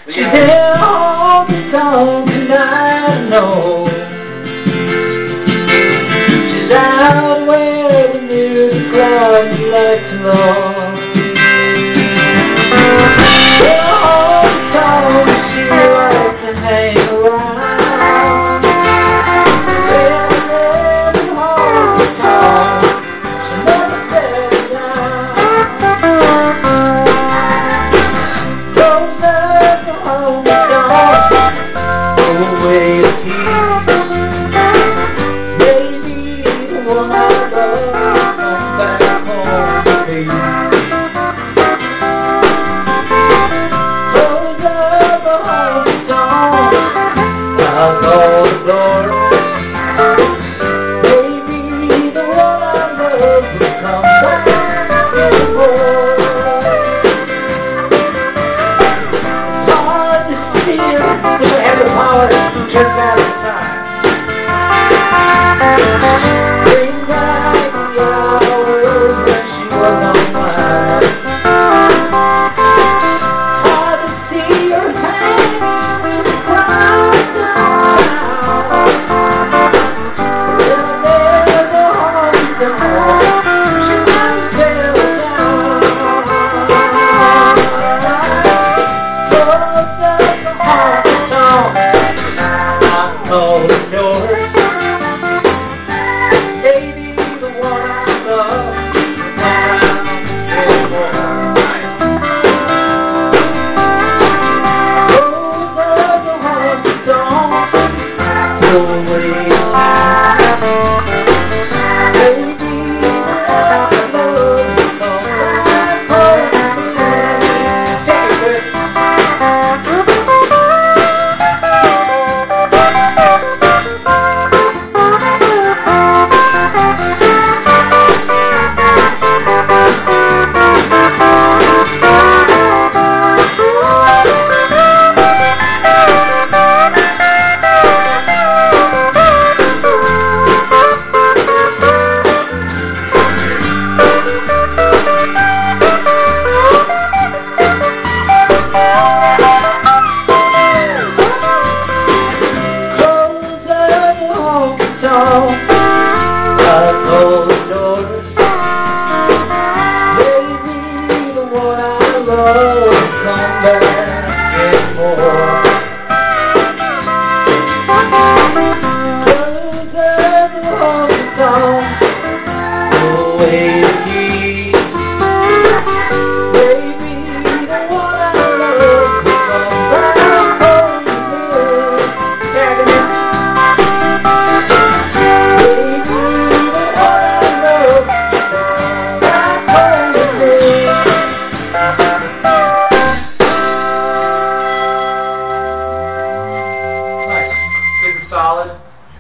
She's there all the time tonight, I know. She's out where the music loud and lights are low. There all the time she likes to hang around. Very hard to talk, she never settles down. Those are the home songs, go away to peace. Maybe the one I love come back home to me. Those are the home songs, I'll go to glory. Maybe the one I love will come back anymore. It's hard to see it, but I have the power to turn back.